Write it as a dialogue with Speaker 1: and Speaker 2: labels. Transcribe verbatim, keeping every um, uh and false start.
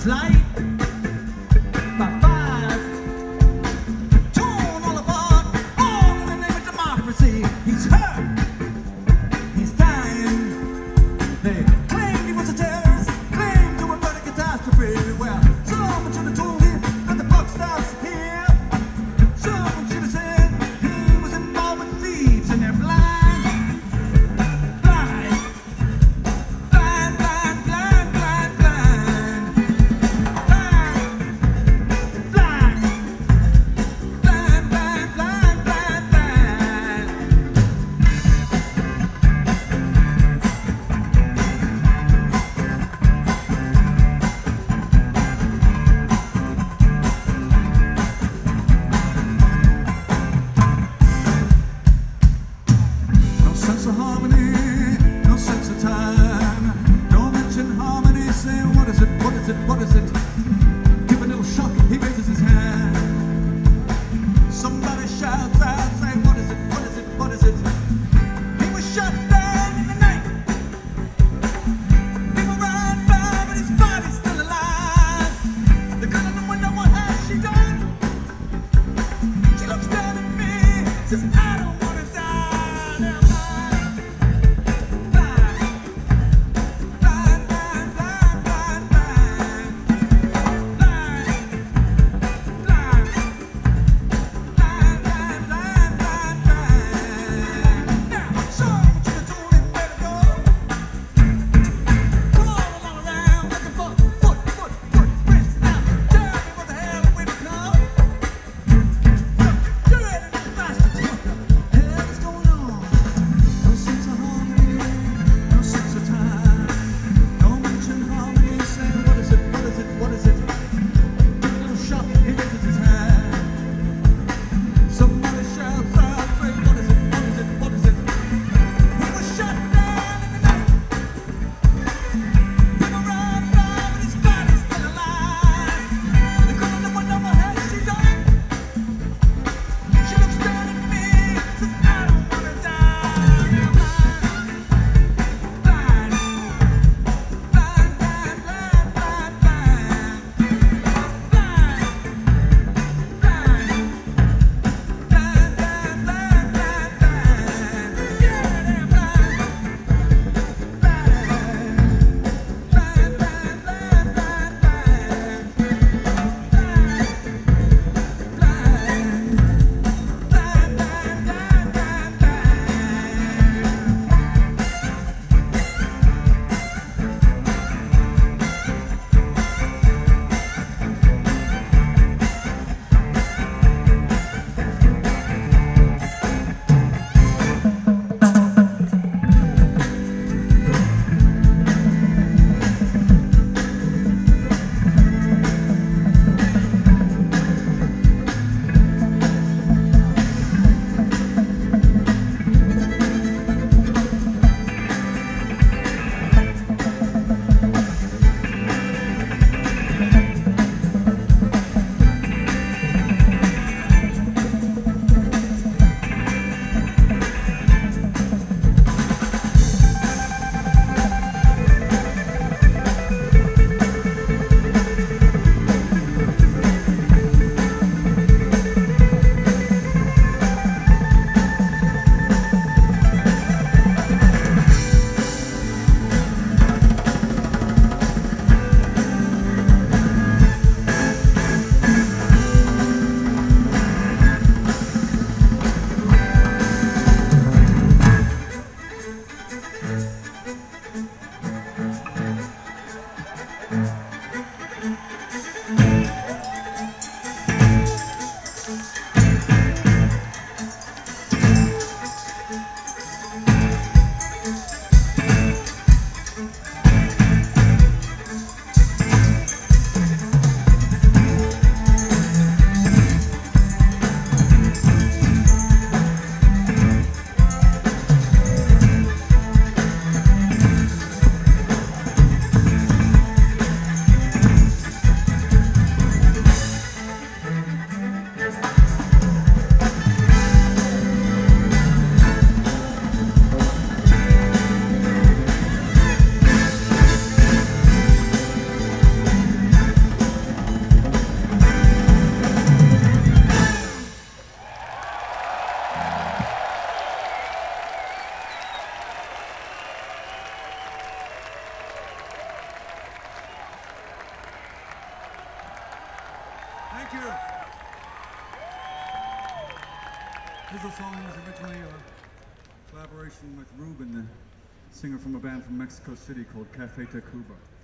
Speaker 1: light by five, torn all apart, all in the name of democracy. He's hurt, he's dying. They claimed he was a terrorist, claimed to avert a catastrophe. Well, someone should have told him that the buck stops here. Someone should have said he was involved with thieves and they're blind. Thank you. This song was originally a collaboration with Ruben, the singer from a band from Mexico City called Cafe Tacuba.